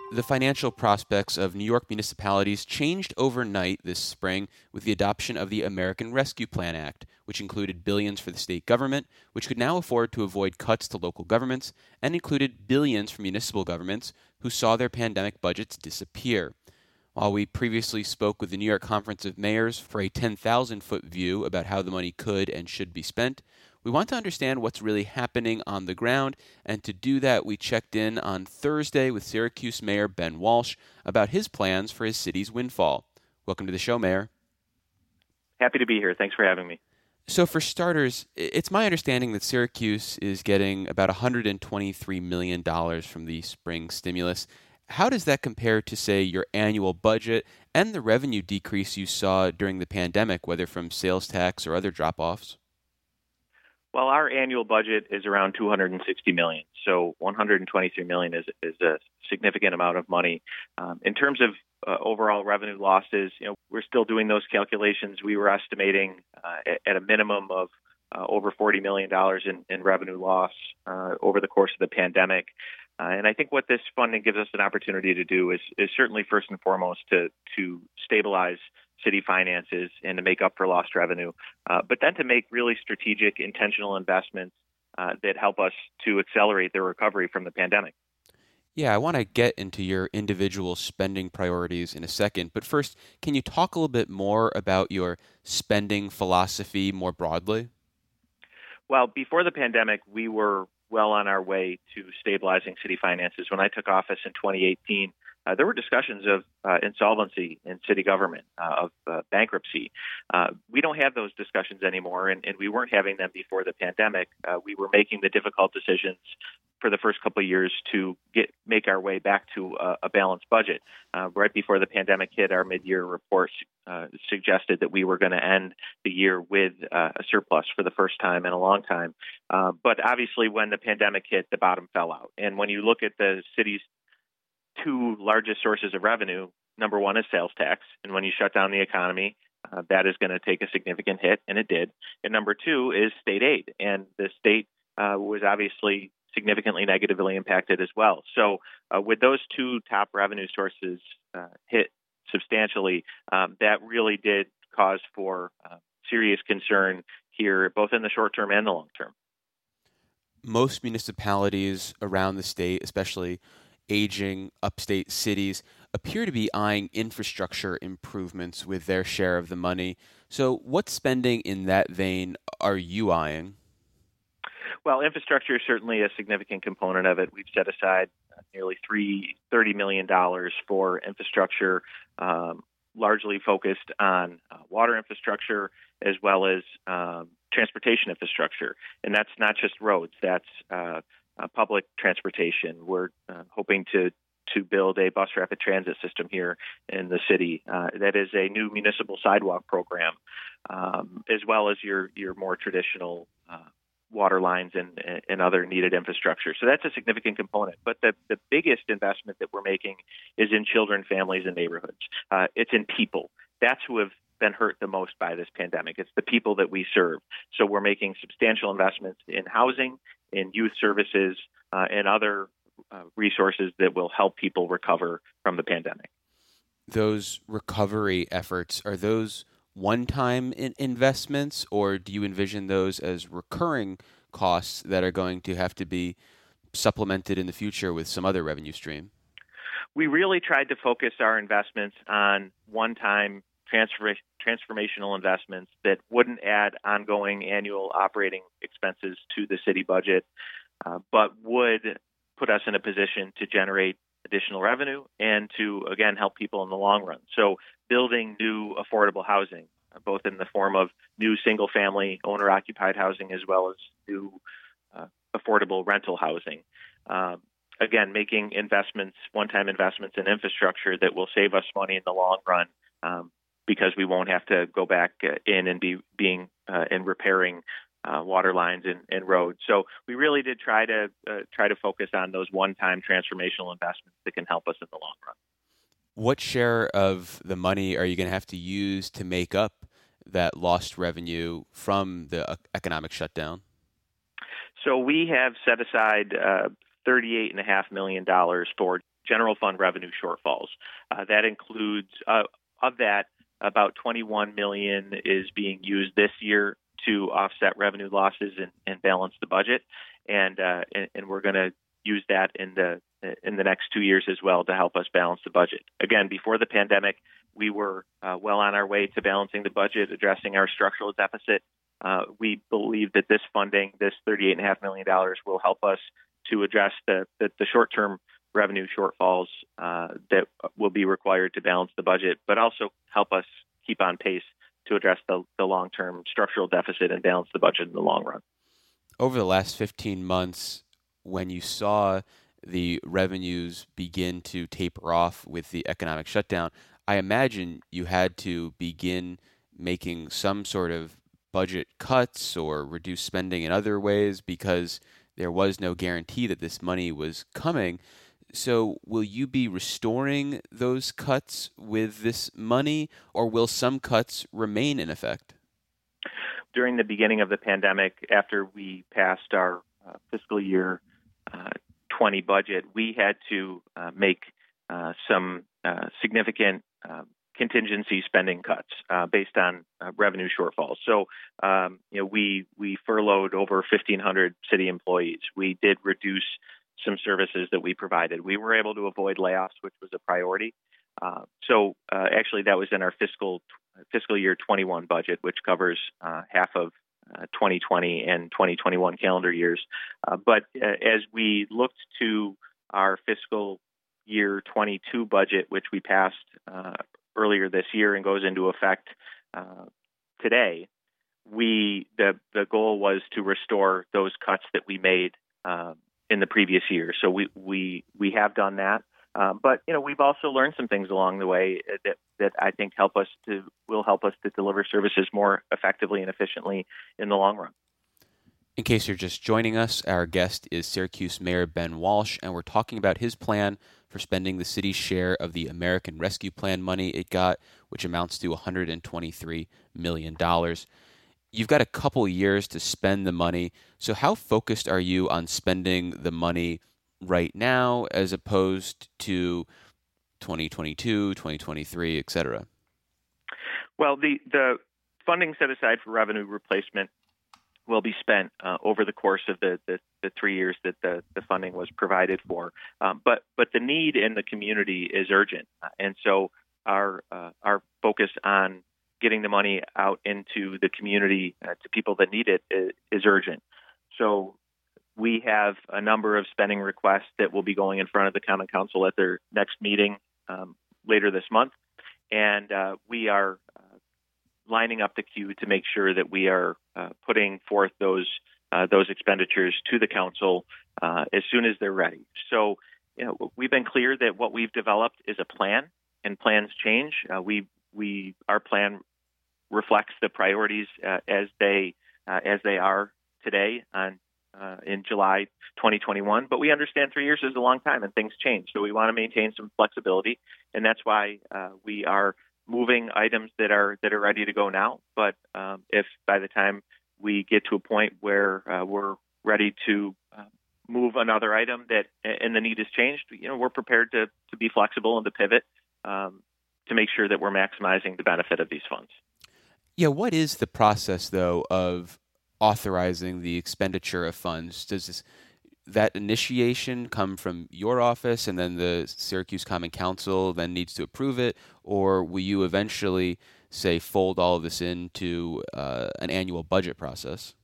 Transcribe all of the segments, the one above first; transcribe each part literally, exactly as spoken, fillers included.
The financial prospects of New York municipalities changed overnight this spring with the adoption of the American Rescue Plan Act, which included billions for the state government, which could now afford to avoid cuts to local governments, and included billions for municipal governments who saw their pandemic budgets disappear. While we previously spoke with the New York Conference of Mayors for a ten thousand foot view about how the money could and should be spent, we want to understand what's really happening on the ground, and to do that, we checked in on Thursday with Syracuse Mayor Ben Walsh about his plans for his city's windfall. Welcome to the show, Mayor. Happy to be here. Thanks for having me. So for starters, it's my understanding that Syracuse is getting about one hundred twenty-three million dollars from the spring stimulus. How does that compare to, say, your annual budget and the revenue decrease you saw during the pandemic, whether from sales tax or other drop-offs? Well, our annual budget is around two hundred sixty million dollars, so one hundred twenty-three million dollars is, is a significant amount of money. Um, in terms of uh, overall revenue losses, you know, we're still doing those calculations. We were estimating uh, at, at a minimum of uh, over forty million dollars in, in revenue loss uh, over the course of the pandemic. Uh, and I think what this funding gives us an opportunity to do is, is certainly first and foremost to to stabilize city finances and to make up for lost revenue, uh, but then to make really strategic, intentional investments uh, that help us to accelerate the recovery from the pandemic. Yeah, I want to get into your individual spending priorities in a second, but first, can you talk a little bit more about your spending philosophy more broadly? Well, before the pandemic, we were well on our way to stabilizing city finances. When I took office in twenty eighteen, uh, there were discussions of uh, insolvency in city government, uh, of uh, bankruptcy. Uh, we don't have those discussions anymore, and, and we weren't having them before the pandemic. Uh, we were making the difficult decisions for the first couple of years to get make our way back to a, a balanced budget. Uh, right before the pandemic hit, our mid-year report uh, suggested that we were going to end the year with uh, a surplus for the first time in a long time. Uh, but obviously, when the pandemic hit, the bottom fell out. And when you look at the city's two largest sources of revenue, number one is sales tax. And when you shut down the economy, uh, that is going to take a significant hit, and it did. And number two is state aid. And the state uh, was obviously significantly negatively impacted as well. So uh, with those two top revenue sources uh, hit substantially, um, that really did cause for uh, serious concern here, both in the short term and the long term. Most municipalities around the state, especially aging upstate cities, appear to be eyeing infrastructure improvements with their share of the money. So what spending in that vein are you eyeing? Well, infrastructure is certainly a significant component of it. We've set aside nearly three, thirty million dollars for infrastructure, um, largely focused on uh, water infrastructure as well as um, transportation infrastructure. And that's not just roads, that's uh, uh, public transportation. We're uh, hoping to to build a bus rapid transit system here in the city. Uh, that is a new municipal sidewalk program, um, as well as your, your more traditional uh, water lines and, and other needed infrastructure. So that's a significant component. But the, the biggest investment that we're making is in children, families, and neighborhoods. Uh, it's in people. That's who have been hurt the most by this pandemic. It's the people that we serve. So we're making substantial investments in housing, in youth services, uh, and other uh, resources that will help people recover from the pandemic. Those recovery efforts, are those one-time in- investments, or do you envision those as recurring costs that are going to have to be supplemented in the future with some other revenue stream? We really tried to focus our investments on one-time transfer- transformational investments that wouldn't add ongoing annual operating expenses to the city budget, uh, but would put us in a position to generate additional revenue and to, again, help people in the long run. So building new affordable housing, both in the form of new single-family owner-occupied housing as well as new uh, affordable rental housing. Um, again, making investments, one-time investments in infrastructure that will save us money in the long run, um, because we won't have to go back uh, in and be being uh, and repairing uh, water lines and, and roads. So we really did try to uh, try to focus on those one-time transformational investments that can help us in the long run. What share of the money are you going to have to use to make up that lost revenue from the economic shutdown? So we have set aside uh, thirty-eight point five million dollars for general fund revenue shortfalls. Uh, that includes, uh, of that, about twenty-one million dollars is being used this year to offset revenue losses and, and balance the budget, and uh, and, and we're going to use that in the in the next two years as well to help us balance the budget. Again, before the pandemic, we were uh, well on our way to balancing the budget, addressing our structural deficit. Uh, we believe that this funding, this thirty-eight point five million dollars, will help us to address the, the, the short-term revenue shortfalls uh, that will be required to balance the budget, but also help us keep on pace to address the, the long-term structural deficit and balance the budget in the long run. Over the last fifteen months, when you saw the revenues begin to taper off with the economic shutdown, I imagine you had to begin making some sort of budget cuts or reduce spending in other ways because there was no guarantee that this money was coming. So will you be restoring those cuts with this money, or will some cuts remain in effect? During the beginning of the pandemic, after we passed our uh, fiscal year uh, twenty budget, we had to uh, make uh, some uh, significant uh, contingency spending cuts uh, based on uh, revenue shortfalls. So, um, you know, we we furloughed over fifteen hundred city employees. We did reduce some services that we provided. We were able to avoid layoffs, which was a priority. Uh, so, uh, actually, that was in our fiscal fiscal year twenty-one budget, which covers uh, half of uh, twenty twenty and twenty twenty-one calendar years. Uh, but uh, as we looked to our fiscal year twenty-two budget, which we passed uh, earlier this year and goes into effect uh, today, we the the goal was to restore those cuts that we made uh, in the previous year. So we we we have done that, uh, but you know we've also learned some things along the way that that I think help us to will help us to deliver services more effectively and efficiently in the long run. In case you're just joining us, our guest is Syracuse Mayor Ben Walsh, and we're talking about his plan for spending the city's share of the American Rescue Plan money it got, which amounts to one hundred twenty-three million dollars. You've got a couple years to spend the money, so how focused are you on spending the money right now as opposed to twenty twenty-two, twenty twenty-three, et cetera? Well, the, the funding set aside for revenue replacement will be spent uh, over the course of the, the, the three years that the, the funding was provided for. Um, but but the need in the community is urgent, uh, and so our uh, our focus on getting the money out into the community uh, to people that need it is, is urgent. So we have a number of spending requests that will be going in front of the Common Council at their next meeting um, later this month, and uh, we are uh, lining up the queue to make sure that we are uh, putting forth those uh, those expenditures to the council uh, as soon as they're ready. So, you know, we've been clear that what we've developed is a plan, and plans change. Uh, we we our plan reflects the priorities uh, as they uh, as they are today on uh, in July twenty twenty-one. But we understand three years is a long time and things change. So we want to maintain some flexibility, and that's why uh, we are moving items that are that are ready to go now. But um, if by the time we get to a point where uh, we're ready to uh, move another item that and the need has changed, you know, we're prepared to to be flexible and to pivot um, to make sure that we're maximizing the benefit of these funds. Yeah, what is the process, though, of authorizing the expenditure of funds? Does this, that initiation come from your office and then the Syracuse Common Council then needs to approve it, or will you eventually, say, fold all of this into uh, an annual budget process?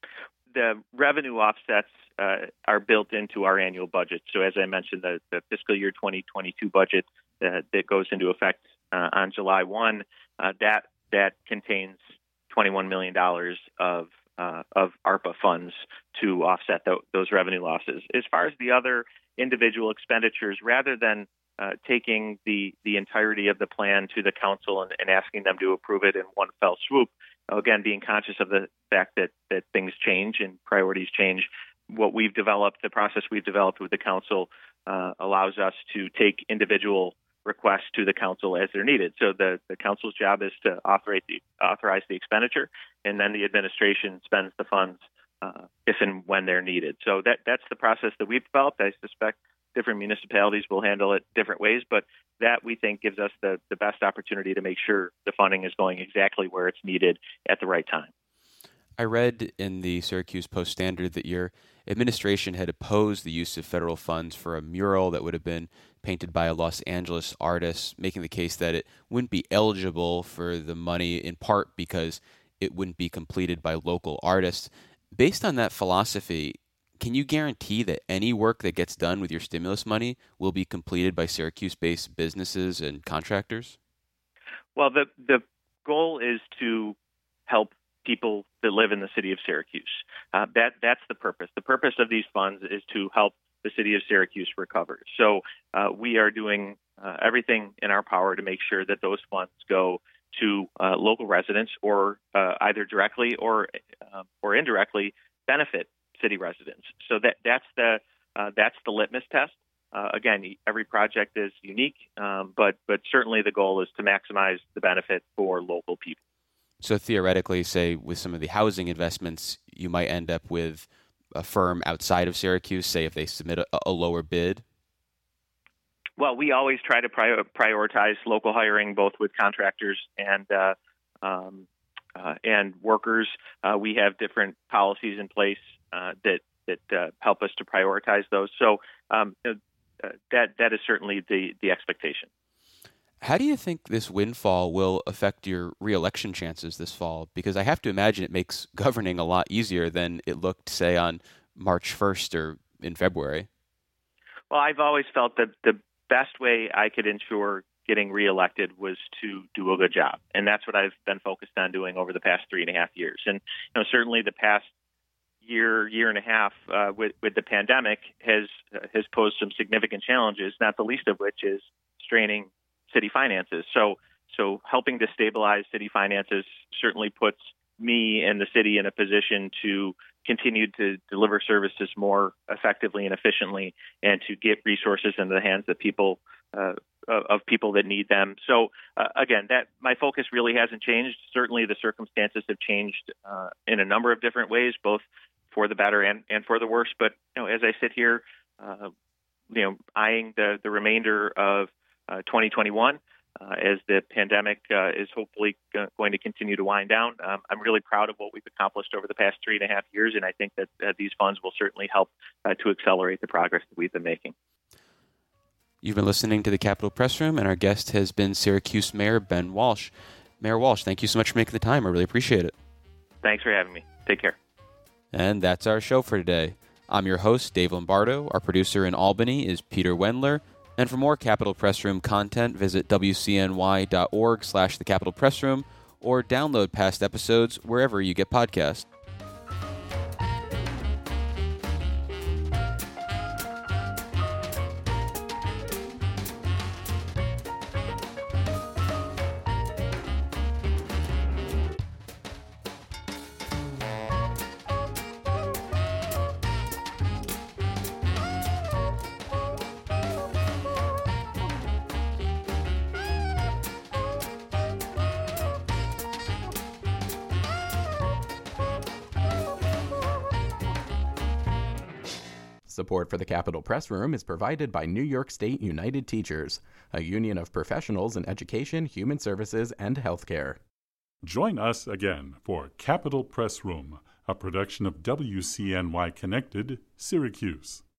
The revenue offsets uh, are built into our annual budget. So as I mentioned, the, the fiscal year twenty twenty-two budget uh, that goes into effect uh, on July first, uh, that that contains twenty-one million dollars of uh, of ARPA funds to offset th- those revenue losses. As far as the other individual expenditures, rather than uh, taking the, the entirety of the plan to the council and, and asking them to approve it in one fell swoop, again, being conscious of the fact that, that things change and priorities change, what we've developed, the process we've developed with the council uh, allows us to take individual requests to the council as they're needed. So the, the council's job is to authorize the, authorize the expenditure, and then the administration spends the funds uh, if and when they're needed. So that that's the process that we've developed. I suspect different municipalities will handle it different ways, but that we think gives us the, the best opportunity to make sure the funding is going exactly where it's needed at the right time. I read in the Syracuse Post-Standard that your administration had opposed the use of federal funds for a mural that would have been painted by a Los Angeles artist, making the case that it wouldn't be eligible for the money in part because it wouldn't be completed by local artists. Based on that philosophy, can you guarantee that any work that gets done with your stimulus money will be completed by Syracuse-based businesses and contractors? Well, the the goal is to help people that live in the city of Syracuse. Uh, that that's the purpose. The purpose of these funds is to help the city of Syracuse recover. So uh, we are doing uh, everything in our power to make sure that those funds go to uh, local residents, or uh, either directly or uh, or indirectly benefit city residents. So that that's the uh, that's the litmus test. Uh, again, every project is unique, um, but but certainly the goal is to maximize the benefit for local people. So theoretically, say with some of the housing investments, you might end up with a firm outside of Syracuse, say if they submit a, a lower bid? Well, we always try to prior, prioritize local hiring, both with contractors and uh, um, uh, and workers. Uh, we have different policies in place uh, that that uh, help us to prioritize those. So um, uh, that that is certainly the the expectation. How do you think this windfall will affect your reelection chances this fall? Because I have to imagine it makes governing a lot easier than it looked, say, on March first or in February. Well, I've always felt that the best way I could ensure getting reelected was to do a good job. And that's what I've been focused on doing over the past three and a half years. And you know, certainly the past year, year and a half uh, with, with the pandemic has uh, has posed some significant challenges, not the least of which is straining city finances. So, so helping to stabilize city finances certainly puts me and the city in a position to continue to deliver services more effectively and efficiently, and to get resources into the hands of people uh, of people that need them. So, uh, again, that my focus really hasn't changed. Certainly, the circumstances have changed uh, in a number of different ways, both for the better and, and for the worse. But you know, as I sit here, uh, you know, eyeing the the remainder of Uh, twenty twenty-one, uh, as the pandemic uh, is hopefully g- going to continue to wind down. Um, I'm really proud of what we've accomplished over the past three and a half years, and I think that uh, these funds will certainly help uh, to accelerate the progress that we've been making. You've been listening to the Capitol Press Room, and our guest has been Syracuse Mayor Ben Walsh. Mayor Walsh, thank you so much for making the time. I really appreciate it. Thanks for having me. Take care. And that's our show for today. I'm your host, Dave Lombardo. Our producer in Albany is Peter Wendler. And for more Capitol Press Room content, visit W C N Y dot org slash the Capitol Press Room or download past episodes wherever you get podcasts. Support for the Capitol Press Room is provided by New York State United Teachers, a union of professionals in education, human services, and healthcare. Join us again for Capitol Press Room, a production of W C N Y Connected, Syracuse.